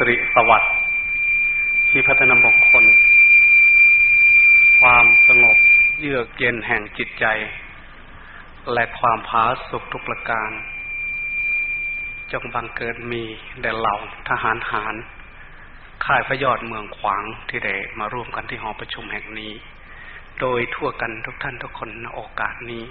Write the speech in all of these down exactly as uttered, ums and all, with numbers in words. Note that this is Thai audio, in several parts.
สิริสวัสดิ์ที่พัฒนามงคลความสงบเยือกเย็นแห่งจิตใจและความผาสุกทุกประการจงบังเกิดมีแด่เหล่าทหารหารค่ายพระยอดเมืองขวางที่ได้มาร่วมกันที่หอประชุมแห่งนี้โดยทั่วกันทุกท่านทุกคนในโอกาสนี้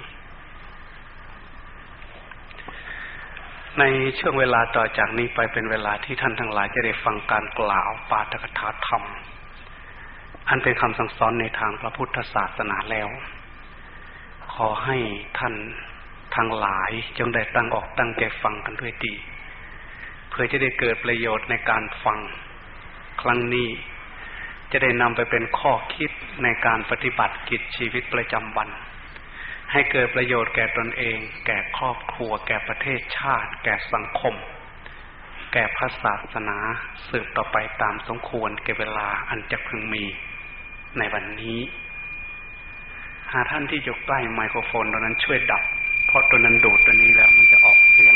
ในช่วงเวลาต่อจากนี้ไปเป็นเวลาที่ท่านทั้งหลายจะได้ฟังการกล่าวปาฐกถาธรรมอันเป็นคำสั่งสอนในทางพระพุทธศาสนาแล้วขอให้ท่านทั้งหลายจงได้ตั้งอกตั้งใจฟังกันด้วยดีเพื่อจะได้เกิดประโยชน์ในการฟังครั้งนี้จะได้นำไปเป็นข้อคิดในการปฏิบัติกิจชีวิตประจำวันให้เกิดประโยชน์แก่ตนเองแก่ครอบครัวแก่ประเทศชาติแก่สังคมแก่พระศาสนาสืบต่อไปตามสมควรแก่เวลาอันจะพึงมีในวันนี้หาท่านที่อยู่ใกล้ไมโครโฟนตัวนั้นช่วยดับเพราะตัวนั้นดูดตัวนี้แล้วมันจะออกเสียง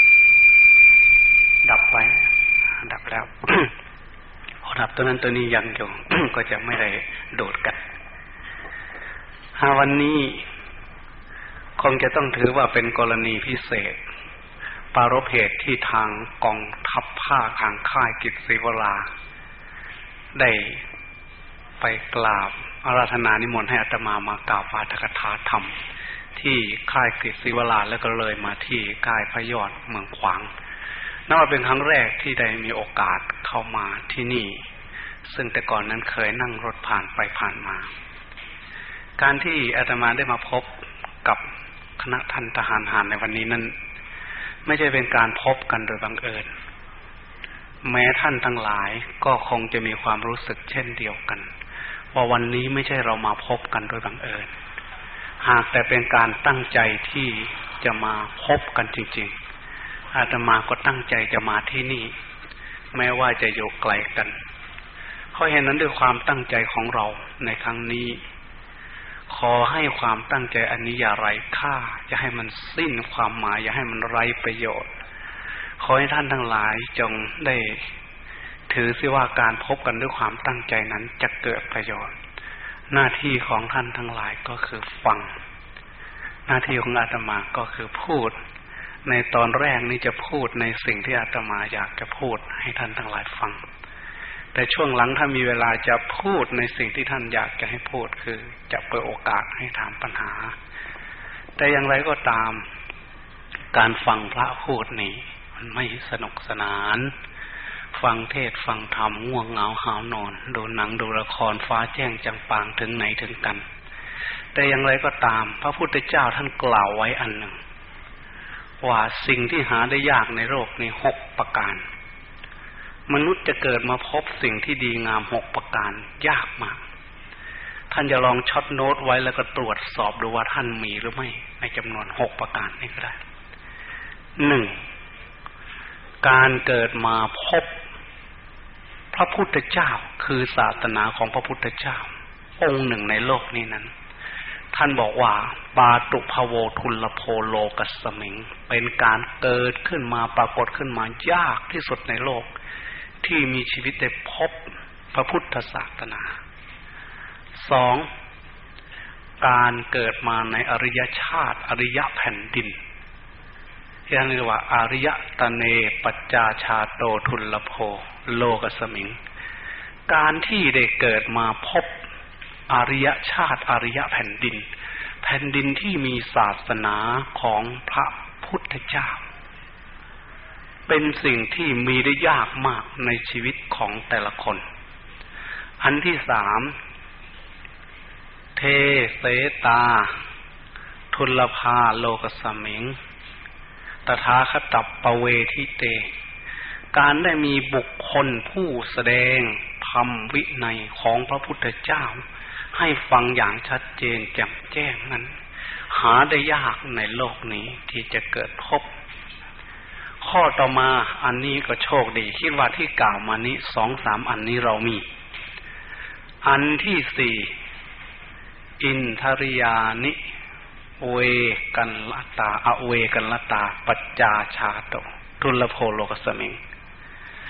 ดับไว้ดับแล้ว พอดับตัวนั้นตัวนี้ยังอยู่ ก็จะไม่ได้ดูดกันหาวันนี้คงจะต้องถือว่าเป็นกรณีพิเศษปารภเหตุที่ทางกองทัพภาคทางค่ายกิจศิวราได้ไปกราบอาราธนานิมนต์ให้อาตมามากล่าวปาฐกถาธรรมที่ค่ายกิจศิวราแล้วก็เลยมาที่ค่ายพระยอดเมืองขวางนั่นว่าเป็นครั้งแรกที่ได้มีโอกาสเข้ามาที่นี่ซึ่งแต่ก่อนนั้นเคยนั่งรถผ่านไปผ่านมาการที่อาตมาได้มาพบกับคณะท่านทหารหารในวันนี้นั้นไม่ใช่เป็นการพบกันโดยบังเอิญแม้ท่านทั้งหลายก็คงจะมีความรู้สึกเช่นเดียวกันว่าวันนี้ไม่ใช่เรามาพบกันโดยบังเอิญหากแต่เป็นการตั้งใจที่จะมาพบกันจริงๆอาตมาก็ตั้งใจจะมาที่นี่แม้ว่าจะอยู่ไกลกันเพราะฉะนั้นด้วยความตั้งใจของเราในครั้งนี้ขอให้ความตั้งใจอันนี้อย่าไร้ค่าอย่าให้มันสิ้นความหมายอย่าให้มันไร้ประโยชน์ขอให้ท่านทั้งหลายจงได้ถือซิว่าการพบกันด้วยความตั้งใจนั้นจะเกิดประโยชน์หน้าที่ของท่านทั้งหลายก็คือฟังหน้าที่ของอาตมาก็คือพูดในตอนแรกนี้จะพูดในสิ่งที่อาตมาอยากจะพูดให้ท่านทั้งหลายฟังแต่ช่วงหลังถ้ามีเวลาจะพูดในสิ่งที่ท่านอยากจะให้พูดคือจะเปิดโอกาสให้ถามปัญหาแต่อย่างไรก็ตามการฟังพระพูดนี่มันไม่สนุกสนานฟังเทศฟังธรรมง่วงเหงาหาวนอนดูหนังดูละครฟ้าแจ้งจังปางถึงไหนถึงกันแต่อย่างไรก็ตามพระพุทธเจ้าท่านกล่าวไว้อันหนึ่งว่าสิ่งที่หาได้ยากในโลกนี้หกประการมนุษย์จะเกิดมาพบสิ่งที่ดีงามหกประการยากมากท่านจะลองช็อตโน้ตไว้แล้วก็ตรวจสอบดูว่าท่านมีหรือไม่ในจำนวนหกประการนี้ก็ได้หนึ่งการเกิดมาพบพระพุทธเจ้าคือศาสนาของพระพุทธเจ้าองค์หนึ่งในโลกนี้นั้นท่านบอกว่าปาตุภโวทุลโภโลกัสสมิงเป็นการเกิดขึ้นมาปรากฏขึ้นมายากที่สุดในโลกที่มีชีวิตได้พบพระพุทธศาสนาสองการเกิดมาในอริยชาติอริยแผ่นดินที่เรียกว่าอริยตเนปัจจาชาโตทุลโภโลกัสสมิงการที่ได้เกิดมาพบอริยชาติอริยแผ่นดินแผ่นดินที่มีศาสนาของพระพุทธเจ้าเป็นสิ่งที่มีได้ยากมากในชีวิตของแต่ละคนอันที่สามเทเสตาทุลภาโลกัสสมิงตถาคตปเวทิเตการได้มีบุคคลผู้แสดงธรรมวินัยของพระพุทธเจ้าให้ฟังอย่างชัดเจนแจ่มแจ้งนั้นหาได้ยากในโลกนี้ที่จะเกิดพบข้อต่อมาอันนี้ก็โชคดีคิดว่าที่กล่าวมานี้สองสามอันนี้เรามีอันที่สี่อินทริยานิเวกันลตาอเวกันลตาปัจจาชาโตทุลโภโลกัสสมิง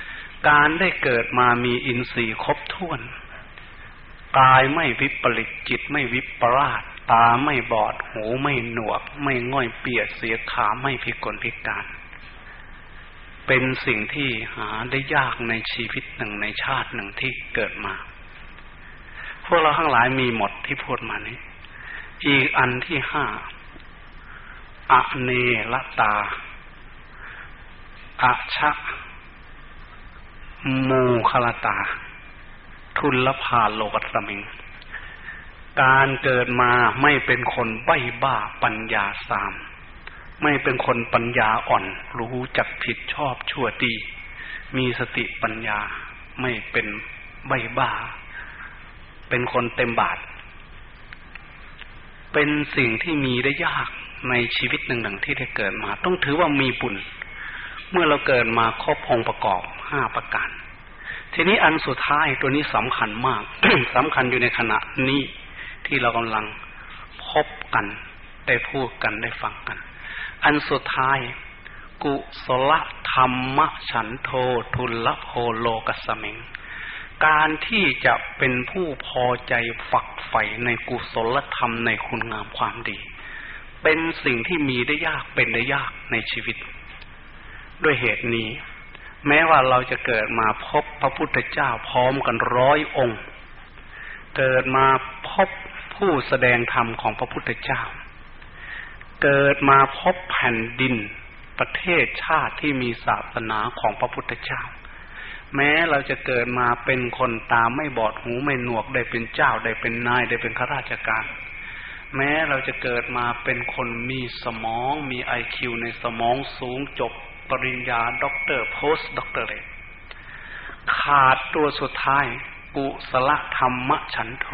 การได้เกิดมามีอินทรีย์ครบถ้วนกายไม่วิปริตจิตไม่วิปลาสตาไม่บอดหูไม่หนวกไม่ง่อยเปียกเสียขาไม่พิกลพิการเป็นสิ่งที่หาได้ยากในชีวิตหนึ่งในชาติหนึ่งที่เกิดมาพวกเราทั้งหลายมีหมดที่พูดมานี้อีกอันที่ห้าอเนลตาอะชะมูคลตาทุลภาโลกัสสมิงการเกิดมาไม่เป็นคนใบ้บ้าปัญญาสามไม่เป็นคนปัญญาอ่อนรู้จักผิดชอบชั่วดีมีสติปัญญาไม่เป็นใบ้บ้าเป็นคนเต็มบาทเป็นสิ่งที่มีได้ยากในชีวิตหนึ่งๆที่ได้เกิดมาต้องถือว่ามีบุญเมื่อเราเกิดมาครบองค์ประกอบห้าประการทีนี้อันสุดท้ายตัวนี้สำคัญมาก สำคัญอยู่ในขณะนี้ที่เรากำลังพบกันได้พูดกันได้ฟังกันอันสุดท้ายกุศลธรรมฉันโททุลโภโลกัสสมิงการที่จะเป็นผู้พอใจฝักใฝ่ในกุศลธรรมในคุณงามความดีเป็นสิ่งที่มีได้ยากเป็นได้ยากในชีวิตด้วยเหตุนี้แม้ว่าเราจะเกิดมาพบพระพุทธเจ้าพร้อมกันร้อยองค์เกิดมาพบผู้แสดงธรรมของพระพุทธเจ้าเกิดมาพบแผ่นดินประเทศชาติที่มีศาสนาของพระพุทธเจ้าแม้เราจะเกิดมาเป็นคนตาไม่บอดหูไม่หนวกได้เป็นเจ้าได้เป็นนายได้เป็นข้าราชการแม้เราจะเกิดมาเป็นคนมีสมองมี ไอ คิว ในสมองสูงจบปริญญาด็อกเตอร์โพสต์ด็อกเตอร์เลยขาดตัวสุดท้ายกุศลธรรมฉันโท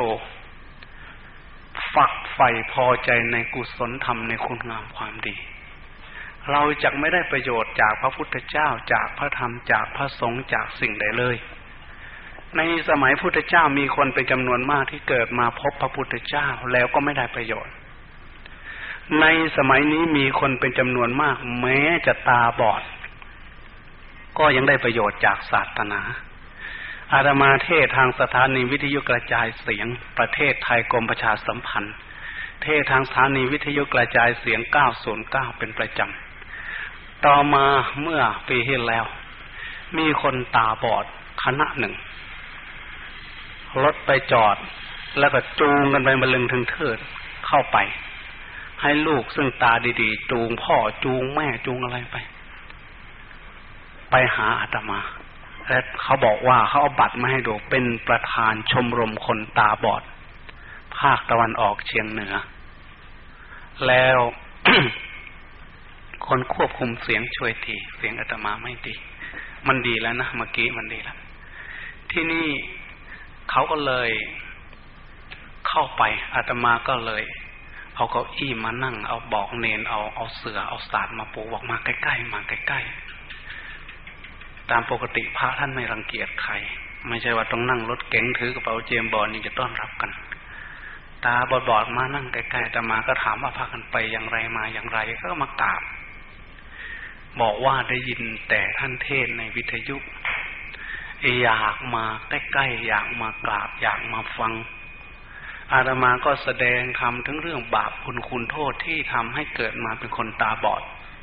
ฝักใฝ่พอใจในกุศลธรรมในคุณงามความดีเราจะไม่ได้ประโยชน์จากพระพุทธเจ้าจากพระธรรมจากพระสงฆ์จากสิ่งใดเลยในสมัยพุทธเจ้ามีคนเป็นจำนวนมากที่เกิดมาพบพระพุทธเจ้าแล้วก็ไม่ได้ประโยชน์ในสมัยนี้มีคนเป็นจำนวนมากแม้จะตาบอดก็ยังได้ประโยชน์จากศาสนาอาตมาเทศทางสถานีวิทยุกระจายเสียงประเทศไทยกรมประชาสัมพันธ์เทศทางสถานีวิทยุกระจายเสียงเก้าศูนย์เก้าเป็นประจำต่อมาเมื่อปีที่แล้วมีคนตาบอดคณะหนึ่งรถไปจอดแล้วก็จูงกันไปบรรลึงถึงเทิดเข้าไปให้ลูกซึ่งตาดีๆจูงพ่อจูงแม่จูงอะไรไปไปหาอาตมาและเขาบอกว่าเขาเอาบัตรมาให้ดูเป็นประธานชมรมคนตาบอดภาคตะวันออกเฉียงเหนือแล้ว คนควบคุมเสียงช่วยทีเสียงอาตมาไม่ดีมันดีแล้วนะเมื่อกี้มันดีแล้วที่นี่เขาก็เลยเข้าไปอาตมาก็เลยเอาเก้าอี้มานั่งเอาบอกเนนเอาเอาเสื่อเอาสาดมาปูบอกมาใกล้ๆมาใกล้ๆตามปกติพระท่านไม่รังเกียจใครไม่ใช่ว่าต้องนั่งรถเก๋งถือกระเป๋าเจมส์บอนด์นี่จะต้อนรับกันตาบอดๆมานั่งใกล้ๆอาตมาก็ถามว่าพากันไปอย่างไรมาอย่างไรก็มากราบบอกว่าได้ยินแต่ท่านเทศในวิทยุอยากมาใกล้ๆอยากมากราบอยากมาฟังอาตมาก็แสดงธรรมถึงเรื่องบาปคุณคุณโทษที่ทำให้เกิดมาเป็นคนตาบอด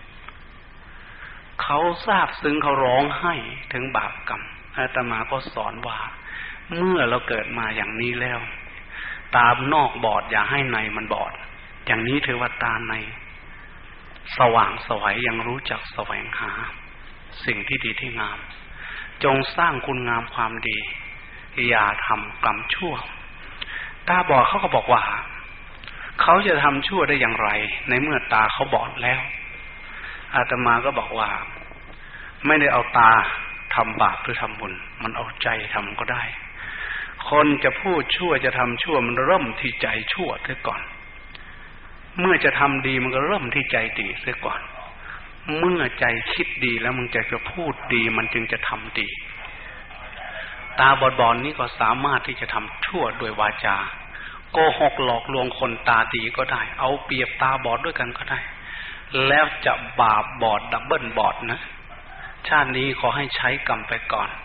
เขาทราบซึ้งเขาร้องไห้ถึงบาปกรรมอาตมาก็สอนว่าเมื่อเราเกิดมาอย่างนี้แล้วตานอกบอดอย่าให้ในมันบอดอย่างนี้ถือว่าตาในสว่างไสวยังรู้จักแสวงหาสิ่งที่ดีที่งามจงสร้างคุณงามความดีอย่าทำกรรมชั่วตาบอดเขาก็บอกว่าเขาจะทำชั่วได้อย่างไรในเมื่อตาเขาบอดแล้วอาตมาก็บอกว่าไม่ได้เอาตาทำบาปหรือทำบุญมันเอาใจทำก็ได้คนจะพูดชั่วจะทำชั่วมันเริ่มที่ใจชั่วเสียก่อนเมื่อจะทำดีมันก็เริ่มที่ใจดีเสียก่อนเมื่อใจคิดดีแล้วมันจะจะพูดดีมันจึงจะทำดีตาบอดๆ น, นี้ก็สามารถที่จะทำชั่วด้วยวาจาโกหกหลอกลวงคนตาดีก็ได้เอาเปรียบตาบอดด้วยกันก็ได้แล้วจะบาปบอดดับเบิลบอดนะชาตินี้ขอให้ใช้กรรมไปก่อน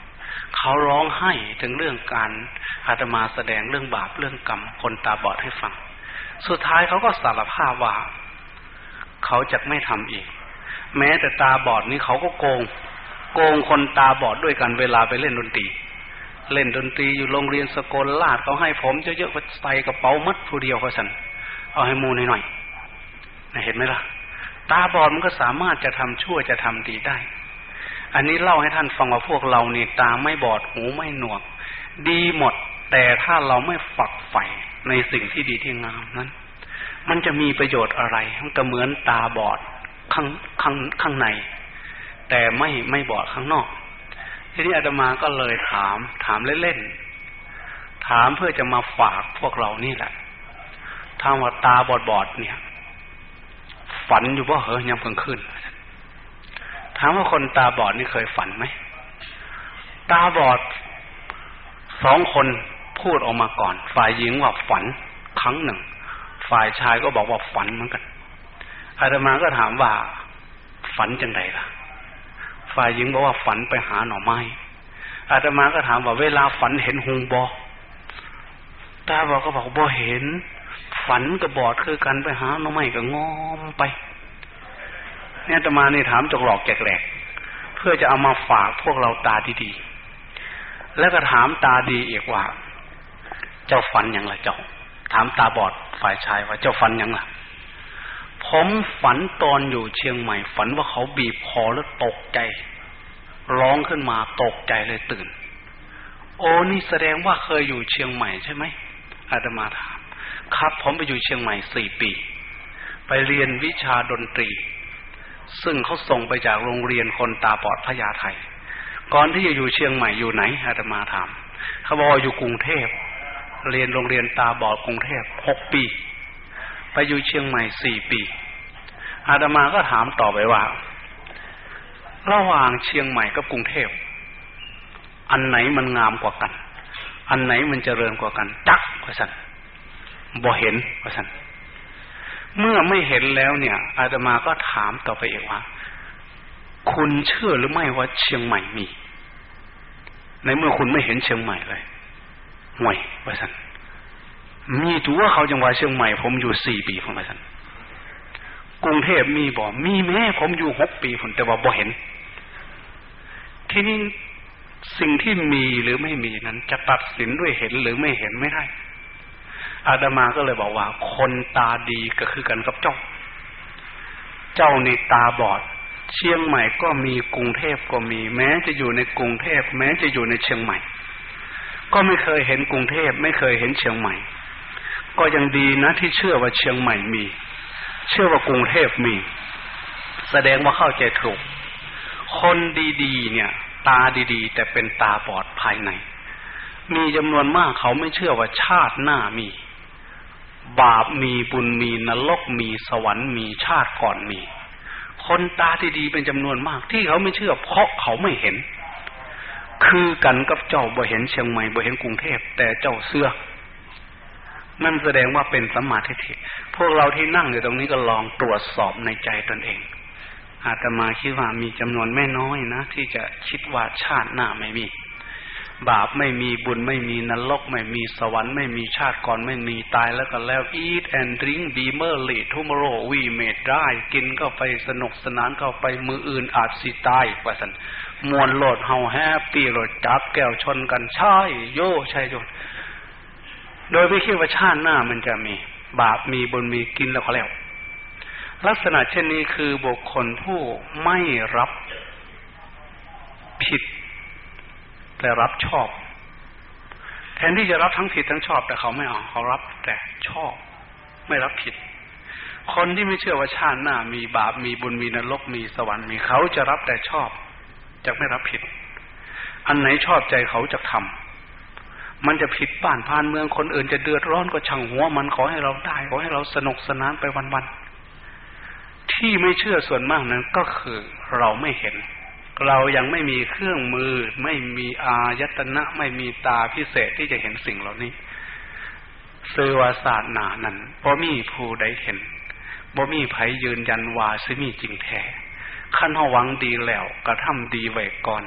เขาร้องไห้ถึงเรื่องการอาตมาแสดงเรื่องบาปเรื่องกรรมคนตาบอดให้ฟังสุดท้ายเขาก็สารภาพว่าเขาจะไม่ทำอีกแม้แต่ตาบอดนี่เขาก็โกงโกงคนตาบอดด้วยกันเวลาไปเล่นดนตรีเล่นดนตรีอยู่โรงเรียนสกลลาดเขาให้ผมเยอะๆก็ใส่กระเป๋ามัดผู้เดียวเขาสั่นเอาให้มูหน่อยๆเห็นไหมล่ะตาบอดมันก็สามารถจะทำชั่วจะทำดีได้อันนี้เล่าให้ท่านฟังว่าพวกเรานี่ตาไม่บอดหูไม่หนวกดีหมดแต่ถ้าเราไม่ฝักใฝ่ในสิ่งที่ดีที่งามนั้นมันจะมีประโยชน์อะไรมันก็เหมือนตาบอดข้างข้างข้างในแต่ไม่ไม่บอดข้างนอกทีนี้อาตมาก็เลยถามถามเล่นๆถามเพื่อจะมาฝากพวกเรานี่แหละถ้าว่าตาบอดบอดเนี่ยฝันอยู่ว่าเฮ้ยยามกลางคืนถามว่าคนตาบอดนี่เคยฝันไหมตาบอดสองคนพูดออกมาก่อนฝ่ายหญิงว่าฝันครั้งหนึ่งฝ่ายชายก็บอกว่าฝันเหมือนกันอาตมาก็ถามว่าฝันจังไดล่ะฝ่ายหญิงบอกว่าฝันไปหาหน่อไม้อาตมาก็ถามว่าเวลาฝันเห็นหงส์บ่ตาบอดก็บอกบ่เห็นฝันกับบอดคือกันไปหาหน่อไม้ก็งอมไปเนี่ยอาตมานี่ถามจกหลอกแจกแหลกเพื่อจะเอามาฝากพวกเราตาดีๆแล้วก็ถามตาดีอีกว่าเจ้าฝันอย่างไรเจ้าถามตาบอดฝ่ายชายว่าเจ้าฝันอย่างไรผมฝันตอนอยู่เชียงใหม่ฝันว่าเขาบีบคอแล้วตกใจร้องขึ้นมาตกใจเลยตื่นโอ้นี่แสดงว่าเคยอยู่เชียงใหม่ใช่ไหมอาตมาถามครับผมไปอยู่เชียงใหม่สี่ปีไปเรียนวิชาดนตรีซึ่งเขาส่งไปจากโรงเรียนคนตาบอดพญาไทก่อนที่จะอยู่เชียงใหม่อยู่ไหนอาตมาถามเขาบอกอยู่กรุงเทพเรียนโรงเรียนตาบอดกรุงเทพหกปีไปอยู่เชียงใหม่สี่ปีอาตมาก็ถามต่อไปว่าระหว่างเชียงใหม่กับกรุงเทพอันไหนมันงามกว่ากันอันไหนมันเจริญกว่ากันจักว่าซั่นบ่เห็นว่าซั่นเมื่อไม่เห็นแล้วเนี่ยอาตมาก็ถามต่อไปอีกว่าคุณเชื่อหรือไม่ว่าเชียงใหม่มีในเมื่อคุณไม่เห็นเชียงใหม่เลยห่วยว่าซั่นมีตัวเขาจังหวัดเชียงใหม่ผมอยู่สี่ปีผมว่าซั่นกรุงเทพมีบ่มีแม้ผมอยู่หกปีผมแต่ว่าบ่เห็นที่นี่สิ่งที่มีหรือไม่มีนั้นจะตัดสินด้วยเห็นหรือไม่เห็นไม่ได้อาตมาก็เลยบอกว่าคนตาดีก็คือกันกับเจ้าเจ้านี่ตาบอดเชียงใหม่ก็มีกรุงเทพก็มีแม้จะอยู่ในกรุงเทพแม้จะอยู่ในเชียงใหม่ก็ไม่เคยเห็นกรุงเทพไม่เคยเห็นเชียงใหม่ก็ยังดีนะที่เชื่อว่าเชียงใหม่มีเชื่อว่ากรุงเทพมีแสดงว่าเข้าใจถูกคนดีๆเนี่ยตาดีๆแต่เป็นตาบอดภายในมีจำนวนมากเขาไม่เชื่อว่าชาติหน้ามีบาปมีบุญมีนรกมีสวรรค์มีชาติก่อนมีคนตาดีๆเป็นจำนวนมากที่เขาไม่เชื่อเพราะเขาไม่เห็นคือกันกับเจ้าบ่เห็นเชียงใหม่บ่เห็นกรุงเทพแต่เจ้าเชื่อนั่นแสดงว่าเป็นสัมมาทิฏฐิพวกเราที่นั่งอยู่ตรงนี้ก็ลองตรวจสอบในใจตนเองอาตมาคิดว่ามีจำนวนไม่น้อยนะที่จะคิดว่าชาติหน้าไม่มีบาปไม่มีบุญไม่มีนรกไม่มีสวรรค์ไม่มีชาติก่อนไม่มีตายแล้วก็แล้ว eat and drink be merry tomorrow we may die กินเข้าไปสนุกสนานเข้าไปมืออื่นอาจสิตายว่าซั่นมวนโลดเฮาแฮปปี้โลดจับแก้วชนกันใช่โยใช่โยโดยไม่คิดว่าชาติหน้ามันจะมีบาปมีบุญมีกินแล้วก็แล้วลักษณะเช่นนี้คือบุคคลผู้ไม่รับผิดแต่รับชอบแทนที่จะรับทั้งผิดทั้งชอบแต่เขาไม่เอาเขารับแต่ชอบไม่รับผิดคนที่ไม่เชื่อว่าชาติหน้ามีบาปมีบุญมีนรกมีสวรรค์มีเขาจะรับแต่ชอบจะไม่รับผิดอันไหนชอบใจเขาจะทำมันจะผิดบ้านพานเมืองคนอื่นจะเดือดร้อนก็ช่างหัวมันขอให้เราได้ขอให้เราสนุกสนานไปวันๆที่ไม่เชื่อส่วนมากนั้นก็คือเราไม่เห็นเรายังไม่มีเครื่องมือไม่มีอายตนะไม่มีตาพิเศษที่จะเห็นสิ่งเหล่านี้สื่อว่าศาสนานั้นบ่มีผู้ใดเห็นบ่มีไผยืนยันว่าสิมีจริงแท้คันเฮาหวังดีแล้วกระทำดีไว้ก่อน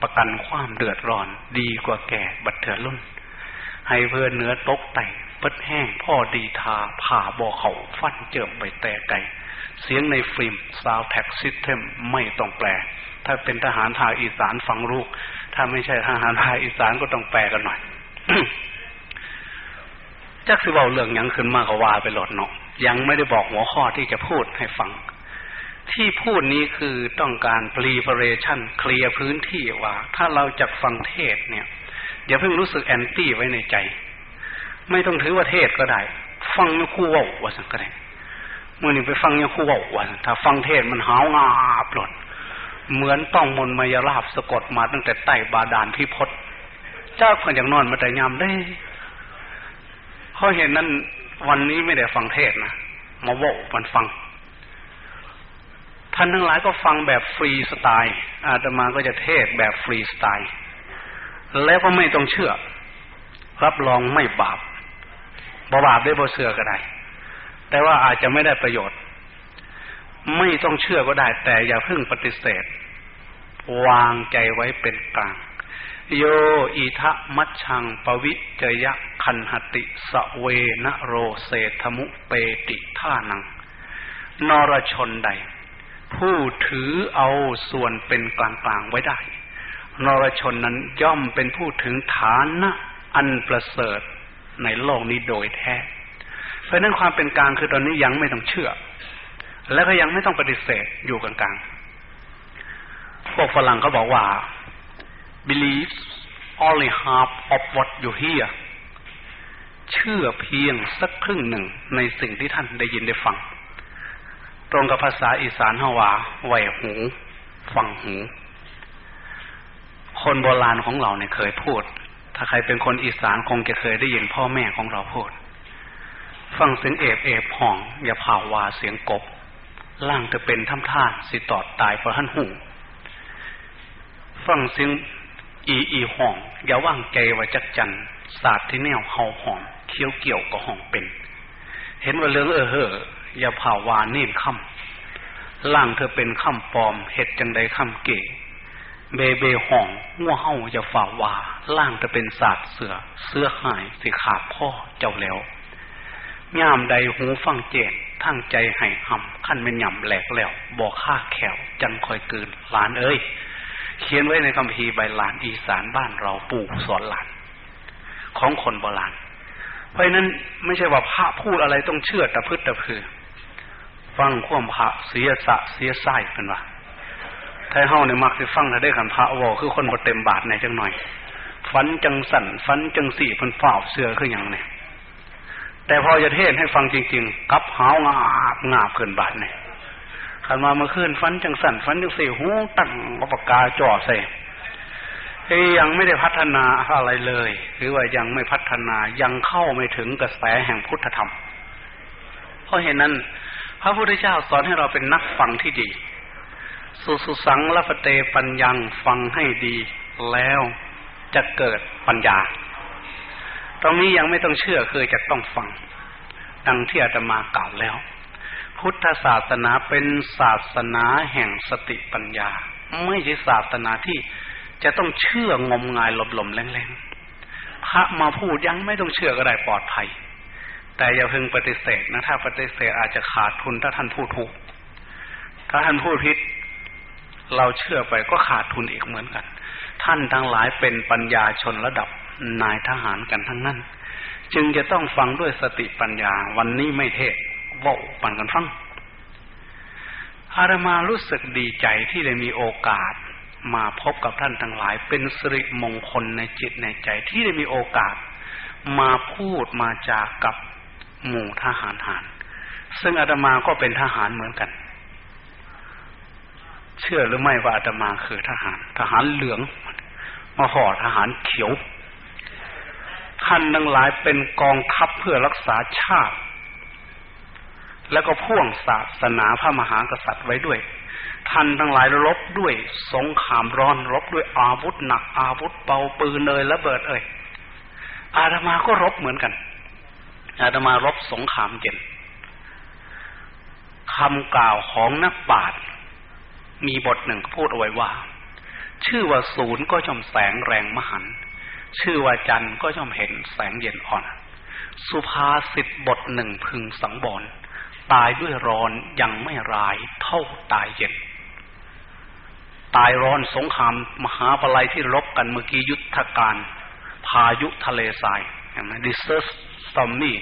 ประกันความเดือดร้อนดีกว่าแก่บัดเถื่อรุ่นให้เพื่อเนื้อตกไตเปิดแห้งพ่อดีทาผ่าบ่อเขาฟันเจิมใบแต่ไก่เสียงในฟิล์มซาวด์แท็กซิสเต็มไม่ต้องแปลถ้าเป็นทหารภาคอีสานฟังลูกถ้าไม่ใช่ทหารภาคอีสานก็ต้องแปลกันหน่อย จักสิเว้าเรื่องหยังขึ้นมาก็ว่าไปโลดเนาะยังไม่ได้บอกหัวข้อที่จะพูดให้ฟังที่พูดนี้คือต้องการ preparation เคลียร์พื้นที่ว่าถ้าเราจะฟังเทศเนี่ยอย่าเพิ่งรู้สึกแอนตี้ไว้ในใจไม่ต้องถือว่าเทศก็ได้ฟังยังคู่เว้าว่าซั่นก็ได้มื้อนี้ไปฟังยังคู่เว้าว่าถ้าฟังเทศมันหาวงาบโลดเหมือนต้องมนต์มายาลาภสะกดมาตั้งแต่ใต้บาดาลพิภพเจ้าเพิ่นอยากนอนมาแต่ยามได้เพราะเห็นนั้นวันนี้ไม่ได้ฟังเทศนะมาเว้ามันฟังท่านทั้งหลายก็ฟังแบบฟรีสไตล์อาตมาก็จะเทศแบบฟรีสไตล์แล้วก็ไม่ต้องเชื่อรับรองไม่บาปบ่บาปได้บ่เชื่อก็ได้แต่ว่าอาจจะไม่ได้ประโยชน์ไม่ต้องเชื่อก็ได้แต่อย่าเพิ่งปฏิเสธวางใจไว้เป็นกลางโยอิทะมัชชังปวิจยะคันหติสเวนโรเศธมุเปติท่านังนรชนใดผู้ถือเอาส่วนเป็นกลางๆไว้ได้นรชนนั้นย่อมเป็นผู้ถึงฐานะอันประเสริฐในโลกนี้โดยแท้เพราะนั้นความเป็นกลางคือตอนนี้ยังไม่ต้องเชื่อและก็ยังไม่ต้องปฏิเสธอยู่กลางๆพวกฝรั่งเขาบอกว่า believe only half of what you hear เชื่อเพียงสักครึ่งหนึ่งในสิ่งที่ท่านได้ยินได้ฟังตรงกับภาษาอีสานเฮาว่าไว้หูฟังหูคนโบราณของเราเนี่ยเคยพูดถ้าใครเป็นคนอีสานคงจะเคยได้ยินพ่อแม่ของเราพูดฟังเสียงเอบเอบห้องอย่าผ่าวาเสียงกบล่างจะเป็นท่ำท่าสิตอดตายเพราะท่านหูฟังเสียงอีอีห้องอย่าว่างใจว่าจักจันศาสตร์ที่แนวเฮาหอมเคี้ยวเกี่ยวก็ห้องเป็นเห็นว่าเรื่องเออเฮ่ออย่าผ่าวาเน้นค่ำล่างเธอเป็นค่ำปลอมเฮ็ดจังใดค่ำเก๋เบเบห้องงัวเฮาอย่าฝ่าวาล่างเธอเป็นศาสตร์เสือเสื้อหายสิขาบพ่อเจ้าแล้วย่ามใดหูฟังเจนทั้งใจให้หำขั้นเป็นหย่ำแหลกแล้วบอกฆ่าแขวจังคอยกืนหลานเอ้ยเขียนไว้ในคัมภีร์ใบลานอีสานบ้านเราปู่สอนหลานของคนโบราณเพราะนั้นไม่ใช่ว่าพระพูดอะไรต้องเชื่อตะพึดตะพือฟังความพระเสียสะเสียไส้กันว่าถ้าเฮาเนี่ยมักสิฟังถ้าได้คันพระเว้าคือคนบ่เต็มบาทแน่จังหน่อยฝันจังสั่นฝันจังสี่เพิ่นฟ้าวเสือคือหยังนี่แต่พอจะเทศให้ฟังจริงๆกลับหาวงาบงาบเกินบาทนี่คันมาเมื่อคืนฝันจังสั่นฝันจังสี่หูตั้งปากกาจ่อใส่เฮ้ยยังไม่ได้พัฒนาอะไรเลยหรือว่ายังไม่พัฒนายังเข้าไม่ถึงกระแสแห่งพุทธธรรมเพราะเหตุนั้นพระพุทธเจ้าสอนให้เราเป็นนักฟังที่ดีสุสุสังละปเตปัญญังฟังให้ดีแล้วจะเกิดปัญญาตรงนี้ยังไม่ต้องเชื่อคือจะต้องฟังดังที่อาตมากล่าวแล้วพุทธศาสนาเป็นศาสนาแห่งสติปัญญาไม่ใช่ศาสนาที่จะต้องเชื่องมงายหลบๆแรงๆพระมาพูดยังไม่ต้องเชื่อก็ได้ปลอดภัยแต่อย่าเพิ่งปฏิเสธนะถ้าปฏิเสธอาจจะขาดทุนถ้าท่านพูดถูกถ้าท่านพูดผิดเราเชื่อไปก็ขาดทุนอีกเหมือนกันท่านทั้งหลายเป็นปัญญาชนระดับนายทหารกันทั้งนั้นจึงจะต้องฟังด้วยสติปัญญาวันนี้ไม่เทศเว้าปันกันฟังอาตมารู้สึกดีใจที่ได้มีโอกาสมาพบกับท่านทั้งหลายเป็นสิริมงคลในจิตในใจที่ได้มีโอกาสมาพูดมาจากับหมู่ทหารหารซึ่งอาตมาก็เป็นทหารเหมือนกันเชื่อหรือไม่ว่าอาตมาคือทหารทหารเหลืองมาห่อทหารเขียวท่านทั้งหลายเป็นกองทัพเพื่อรักษาชาติแล้วก็พ่วงศาสนาพระมหากษัตริย์ไว้ด้วยท่านทั้งหลายรบด้วยสงครามร้อนรบด้วยอาวุธหนักอาวุธเบาปืนเอ่ยระเบิดเอ่ยอาตมาก็รบเหมือนกันอาตมารบสงครามเย็นคำกล่าวของนักปราชญ์มีบทหนึ่งพูดเอาไว้ว่าชื่อว่าศูนย์ก็ย่อมแสงแรงมหันต์ชื่อว่าจันทร์ก็ย่อมเห็นแสงเย็นอ่อนสุภาษิตบทหนึ่งพึงสังวรตายด้วยร้อนยังไม่ร้ายเท่าตายเย็นตายร้อนสงครามมหาปลัยที่รบกันเมื่อกี้ยุทธการพายุทะเลทรายเห็นไหม Desert Stormy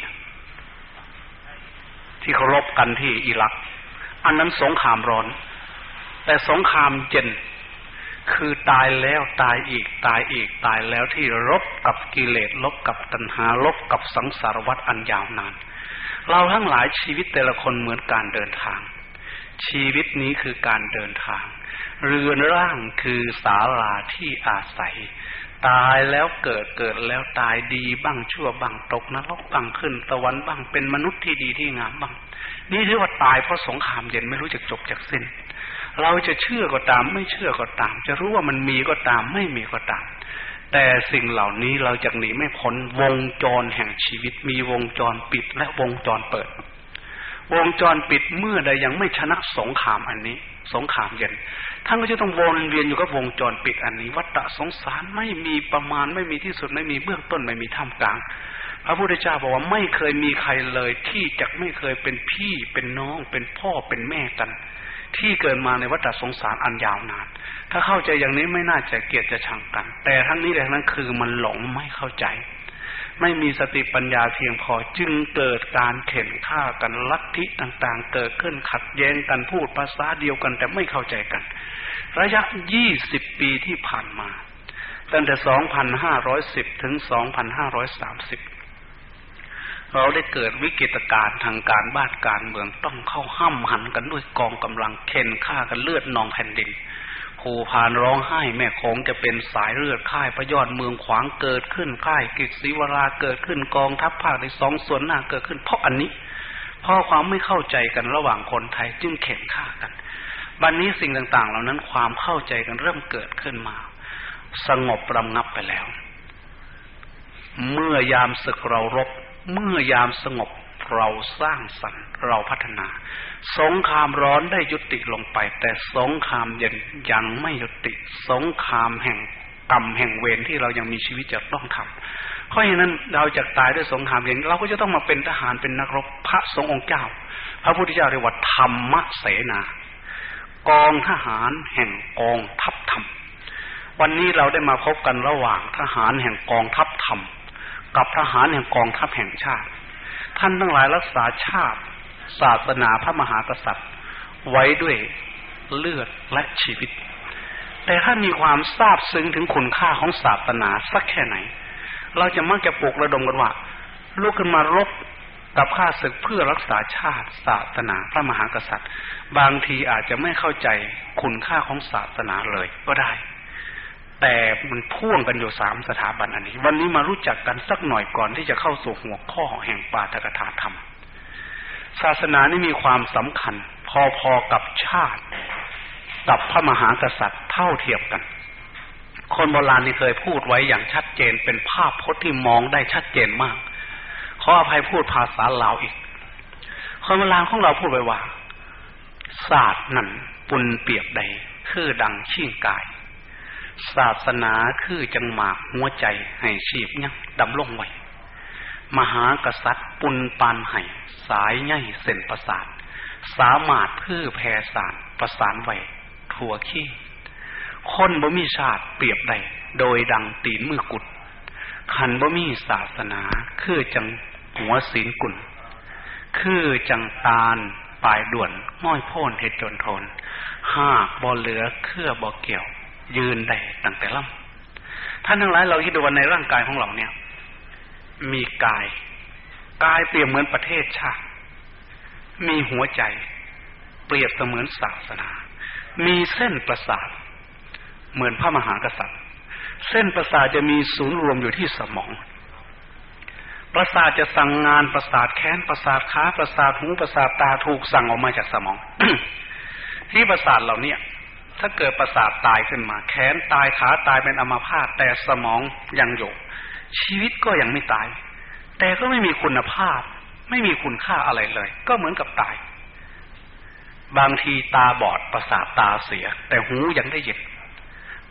ที่เขารบกันที่อิรักอันนั้นสงครามร้อนแต่สงครามเย็นคือตายแล้วตายอีกตายอีกตายแล้วที่รบกับกิเลสรบกับตัณหารบกับสังสารวัฏอันยาวนานเราทั้งหลายชีวิตแต่ละคนเหมือนการเดินทางชีวิตนี้คือการเดินทางเรือนร่างคือศาลาที่อาศัยตายแล้วเกิดเกิดแล้วตายดีบ้างชั่วบ้างตกนรกบ้างขึ้นสวรรค์บ้างเป็นมนุษย์ที่ดีที่งามบ้างนี่เรียกว่าตายเพราะสงครามเย็นไม่รู้จักจบจักสิ้นเราจะเชื่อก็ตามไม่เชื่อก็ตามจะรู้ว่ามันมีก็ตามไม่มีก็ตามแต่สิ่งเหล่านี้เราจะหนีไม่พ้นวงจรแห่งชีวิตมีวงจรปิดและวงจรเปิดวงจรปิดเมื่อใดยังไม่ชนะสงครามอันนี้สงครามเย็นท่านก็จะต้องวนเวียนอยู่กับวงจรปิดอันนี้วัฏสงสารไม่มีประมาณไม่มีที่สุดไม่มีเบื้องต้นไม่มีท่ามกลางพระพุทธเจ้าบอกว่าไม่เคยมีใครเลยที่จะไม่เคยเป็นพี่เป็นน้องเป็นพ่อเป็นแม่กันที่เกิดมาในวัฏสงสารอันยาวนานถ้าเข้าใจอย่างนี้ไม่น่าจะเกลียดจะชังกันแต่ทั้งนี้และทั้งนั้นคือมันหลงไม่เข้าใจไม่มีสติปัญญาเพียงพอจึงเกิดการเข็นฆ่ากันลัทธิต่างๆเกิดขึ้นขัดแย้งกันพูดภาษาเดียวกันแต่ไม่เข้าใจกันระยะยี่สิบปีที่ผ่านมาตั้งแต่สองพันห้าร้อยสิบถึงสองพันห้าร้อยสามสิบเราได้เกิดวิกฤตการณ์ทางการบ้านการเมืองต้องเข้าห้ำหันกันด้วยกองกำลังเข็นฆ่ากันเลือดนองแผ่นดินภูพานร้องไห้แม่โขงจะเป็นสายเลือดค่ายพระยอดเมืองขวางเกิดขึ้นค่ายกฤษศรีวราเกิดขึ้นกองทัพภาคในสองส่วนหน้าเกิดขึ้นเพราะอันนี้เพราะความไม่เข้าใจกันระหว่างคนไทยจึงเข็นฆ่ากันบัดนี้สิ่งต่างๆเหล่านั้นความเข้าใจกันเริ่มเกิดขึ้นมาสงบระงับไปแล้วเมื่อยามศึกเรารบเมื่อยามสงบเราสร้างสรรค์เราพัฒนาสงครามร้อนได้ยุติลงไปแต่สงครามเย็นยังไม่ยุติสงครามแห่งกรรมแห่งเวรที่เรายังมีชีวิตจะต้องทำเพราะฉะนั้นเราจะตายด้วยสงครามเย็นเราก็จะต้องมาเป็นทหารเป็นนักรบพระสงฆ์องค์เจ้าพระพุทธเจ้าเรียกว่าธรรมเสนากองทหารแห่งกองทัพธรรมวันนี้เราได้มาพบกันระหว่างทหารแห่งกองทัพธรรมกับทหารแห่งกองทัพแห่งชาติท่านทั้งหลายรักษาชาติศาสนาพระมหากษัตริย์ไว้ด้วยเลือดและชีวิตแต่ถ้ามีความซาบซึ้งถึงคุณค่าของศาสนาสักแค่ไหนเราจะมักจะปลุกระดมกันว่าลุกขึ้นมารบกับข้าศึกเพื่อรักษาชาติศาสนาพระมหากษัตริย์บางทีอาจจะไม่เข้าใจคุณค่าของศาสนาเลยก็ได้แต่มันพ่วงกันอยู่สามสถาบันอันนี้วันนี้มารู้จักกันสักหน่อยก่อนที่จะเข้าสู่หัวข้อแห่งปาฐกถาธรรมศาสนานี่มีความสำคัญพอๆกับชาติกับพระมหากษัตริย์เท่าเทียมกันคนโบราณนี่เคยพูดไว้อย่างชัดเจนเป็นภาพพจน์ที่มองได้ชัดเจนมากขออภัยพูดภาษาลาวอีกคนโบราณของเราพูดไว้ว่าศาสตร์นั้นปุนเปรียบใดคือดังชิ่งกายศาสนาคือจังหมากหัวใจให้ชีพยังดำลงไว้มหากษัตริย์ปุนปานไห้สายใหญ่เส้นประสาทสามารถเพื่อแผ่สารประสานไว้ทั่วขี้คนบ่มีชาติเปรียบใดโดยดังตีนมือกุดขันบ่มีศาสนาคือจังหัวศีลกุลคือจังตาลปลายด่วนม้อยโพ่นเฮ็ดจนทนหากบ่เหลือเครือบ่เกี่ยวยืนได้ตั้งแต่ล่ำท่านทั้งหลายเราคิดดูว่าในร่างกายของเราเนี่ยมีกายกายเปรียบเหมือนประเทศชาติมีหัวใจเปรียบเสมือนศาสนามีเส้นประสาทเหมือนพระมหากษัตริย์เส้นประสาทจะมีศูนย์รวมอยู่ที่สมองประสาทจะสั่งงานประสาทแขนประสาทขาประสาทหูประสาทตาถูกสั่งออกมาจากสมอง ที่ประสาทเหล่านี้ถ้าเกิดประสาทตายขึ้นมาแขนตายขาตายเป็นอัมพาตแต่สมองยังอยู่ชีวิตก็ยังไม่ตายแต่ก็ไม่มีคุณภาพไม่มีคุณค่าอะไรเลยก็เหมือนกับตายบางทีตาบอดประสาทตาเสียแต่หูยังได้ยิน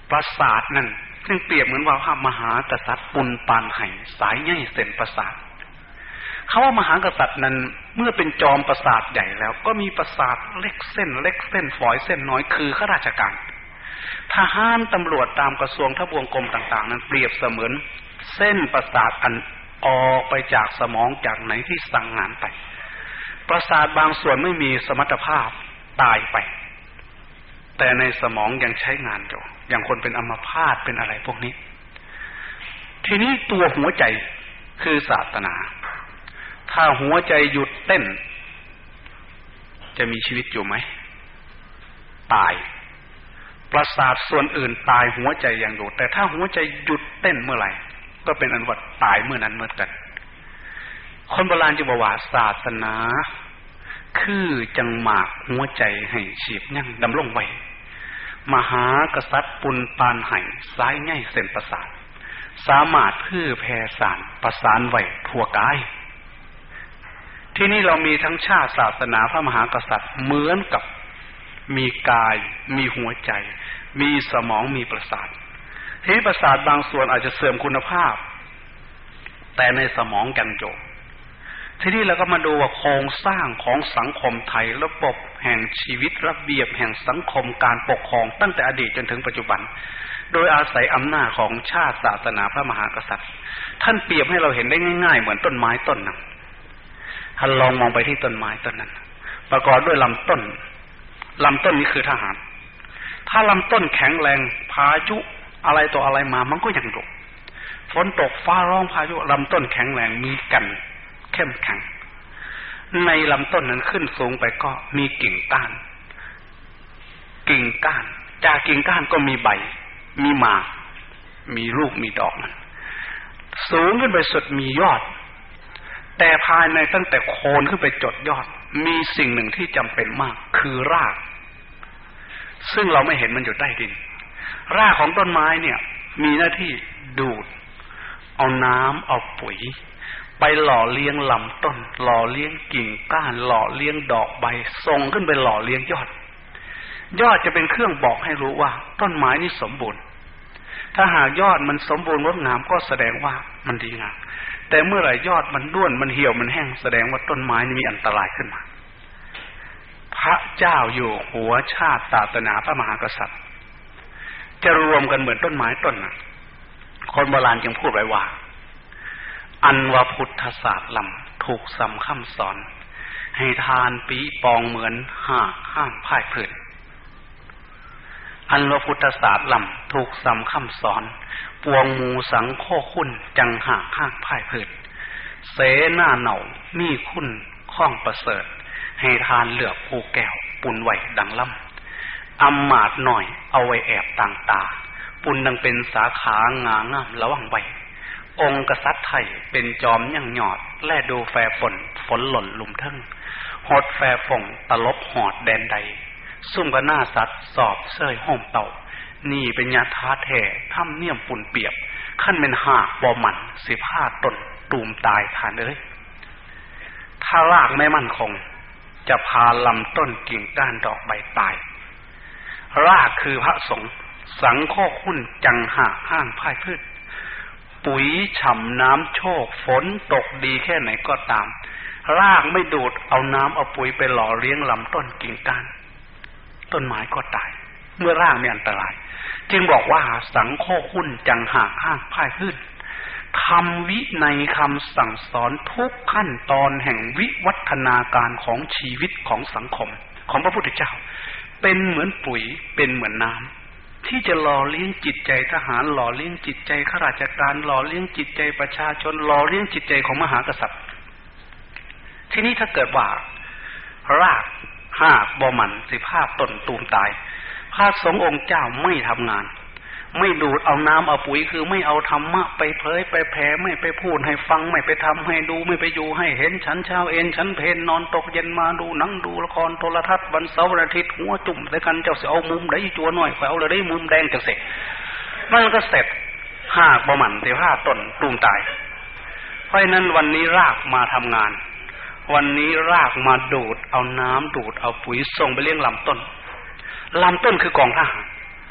ปราสาทนั่นซึ่งเปรียบเหมือนว่าพระมหากษัตริย์ปุณปานไห่สายใหญ่เส้นปราสาทเขาว่ามหากษัตริย์นั้นเมื่อเป็นจอมปราสาทใหญ่แล้วก็มีปราสาทเล็กเส้นเล็กเส้นฝอยเส้นน้อยคือข้าราชการทหารตำรวจตามกระทรวงทบวงกรมต่างๆนั้นเปรียบเสมือนเส้นประสาทอันออกไปจากสมองจากไหนที่สั่งงานไปประสาทบางส่วนไม่มีสมรรถภาพตายไปแต่ในสมองยังใช้งานอยู่อย่างคนเป็นอัมพาตเป็นอะไรพวกนี้ทีนี้ตัวหัวใจคือศาสนาถ้าหัวใจหยุดเต้นจะมีชีวิตอยู่ไหมตายประสาทส่วนอื่นตายหัวใจยังอยู่แต่ถ้าหัวใจหยุดเต้นเมื่อไหร่ก็เป็นอันว่าตายเมื่อนั้นเมื่อกันคนโบราณจึงบอกว่าศาสนาคือจังหมากหัวใจให้ชีพยั่งดำรงไว้มหากษัตริย์ปุณปานไห่สายง่ายเส้นประสาทสามารถพื้อแผ่สารประสานไว้ทั่วกายที่นี่เรามีทั้งชาติศาสนาพระมหากษัตริย์เหมือนกับมีกายมีหัวใจมีสมองมีประสาทที่ประสาทบางส่วนอาจจะเสื่อมคุณภาพแต่ในสมองยังอยู่ทีนี้เราก็มาดูว่าโครงสร้างของสังคมไทยระบบแห่งชีวิตระเบียบแห่งสังคมการปกครองตั้งแต่อดีตจนถึงปัจจุบันโดยอาศัยอำนาจของชาติศาสนาพระมหากษัตริย์ท่านเปรียบให้เราเห็นได้ง่ายๆเหมือนต้นไม้ต้นนึงท่านลองมองไปที่ต้นไม้ต้นนั้นประกอบด้วยลำต้นลำต้นนี้คือทหารถ้าลำต้นแข็งแรงพายุอะไรต่ออะไรมามันก็ยังตกฝนตกฟ้าร้องพายุลำต้นแข็งแรงมีกันเข้มแข็งในลำต้นนั้นขึ้นสูงไปก็มีกิ่งก้านกิ่งก้านจากกิ่งก้านก็มีใบมีหมากมีลูกมีดอกมันสูงขึ้นไปสุดมียอดแต่ภายในตั้งแต่โคนขึ้นไปจดยอดมีสิ่งหนึ่งที่จำเป็นมากคือรากซึ่งเราไม่เห็นมันอยู่ใต้ดินรากของต้นไม้เนี่ยมีหน้าที่ดูดเอาน้ำเอาปุ๋ยไปหล่อเลี้ยงลำต้นหล่อเลี้ยงกิ่งก้านหล่อเลี้ยงดอกใบส่งขึ้นไปหล่อเลี้ยงยอดยอดจะเป็นเครื่องบอกให้รู้ว่าต้นไม้นี่สมบูรณ์ถ้าหากยอดมันสมบูรณ์งดงามก็แสดงว่ามันดีงามแต่เมื่อไหร่ยอดมันด้วนมันเหี่ยวมันแห้งแสดงว่าต้นไม้นี่มีอันตรายขึ้นมาพระเจ้าอยู่หัวชาติศาสนาพระมหากษัตริย์จะรวมกันเหมือนต้นไม้ต้นน่ะคนโบราณจึงพูดไว้ว่าอันว่าพุทธศาสตร์ลำถูกซ้ำคำสอนให้ทานปีปองเหมือนหากห้ามพ่ายผืนอันว่าพุทธศาสตร์ลำถูกซ้ำคำสอนปวงหมูสังโฆคุณจังหากห้างพ่ายผืนเสนาเหนามีคุณข้องประเสริฐให้ทานเหลือกภูแก้วปุนไหวดังล่ำอำมาตหน่อยเอาไว้แอบต่างตาปุนดังเป็นสาขางางามระวังไว้องค์กษัตริย์ไทยเป็นจอมยั่งหยอดแลดูแฟฝนฝนหล่นลุ่มทึ่งหดแฟฝงตลบหอดแดนใดซุ่มกระหน้าสัตว์สอบเสยห้อมเต่านี่เป็นญาท้าแท้ถ้ำเมี่ยมปุ่นเปียบขั้นเป็นหากบ่หมันสิบห้าตนตูมตายทานเอ้ยถ้ารากไม่มั่นคงจะพาลำต้นกิ่งก้านดอกใบตายรากคือพระสงฆ์สังโฆคุณจังหากห้างพ่ายพืชปุ๋ยฉ่ำน้ำโชคฝนตกดีแค่ไหนก็ตามรากไม่ดูดเอาน้ำเอาปุ๋ยไปหล่อเลี้ยงลำต้นกิ่งก้านต้นไม้ก็ตายเมื่อรากมีอันตรายจึงบอกว่าสังโฆคุณจังหากห้างพ่ายพืชทำวินัยคำสั่งสอนทุกขั้นตอนแห่งวิวัฒนาการของชีวิตของสังคมของพระพุทธเจ้าเป็นเหมือนปุ๋ยเป็นเหมือนน้ำที่จะหล่อเลี้ยงจิตใจทหารหล่อเลี้ยงจิตใจข้าราชการหล่อเลี้ยงจิตใจประชาชนหล่อเลี้ยงจิตใจของมหากษัตริย์ที่นี้ถ้าเกิดว่ารากหากบ่มันสิภาพต้นตูมตายพระสงฆ์องค์เจ้าไม่ทำงานไม่ดูดเอาน้ำเอาปุ๋ยคือไม่เอาธรรมะไปเผยไปแผ่ไม่ไปพูดให้ฟังไม่ไปทำให้ดูไม่ไปอยู่ให้เห็นฉันเช้าเอ็นฉันเพลนนอนตกเย็นมาดูหนังดูละครโทรทัศน์วันเสาร์วันอาทิตย์หัวจุ่มแต่กันเจ้าเสียเอามุมได้จัวหน่อยเอาเลยได้มุมแดงจังเสร็จมันก็เสร็จหากบ่มันสิภาพต้นตูมตายเพราะนั้นวันนี้รากมาทำงานวันนี้รากมาดูดเอาน้ำดูดเอาปุ๋ยส่งไปเลี้ยงลำต้นลำต้นคือกองทหาร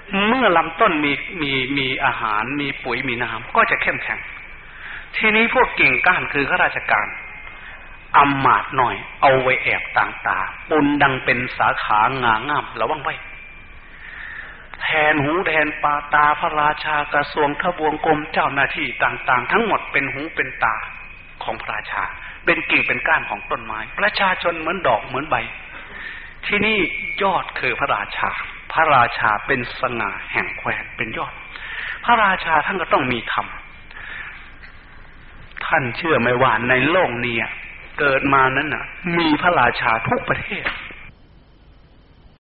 เมื่อลำต้นมีมีมีอาหารมีปุ๋ยมีน้ำก็จะเข้มแข็งทีนี้พวกกิ่งก้านคือข้าราชการอำมาตย์หน่อยเอาไว้แอบต่างตาปุนดังเป็นสาขางางามระวังไว้แทนหูแทนปาตาพระราชากระทรวงทบวงกรมเจ้าหน้าที่ต่างๆทั้งหมดเป็นหูเป็นตาของพระราชาเป็นกิ่งเป็นก้านของต้นไม้ประชาชนเหมือนดอกเหมือนใบที่นี่ยอดคือพระราชาพระราชาเป็นสง่าแห่งแคว้นเป็นยอดพระราชาท่านก็ต้องมีธรรมท่านเชื่อไหมว่าในโลกนี้เกิดมานั้นน่ะมีพระราชาทุกประเทศ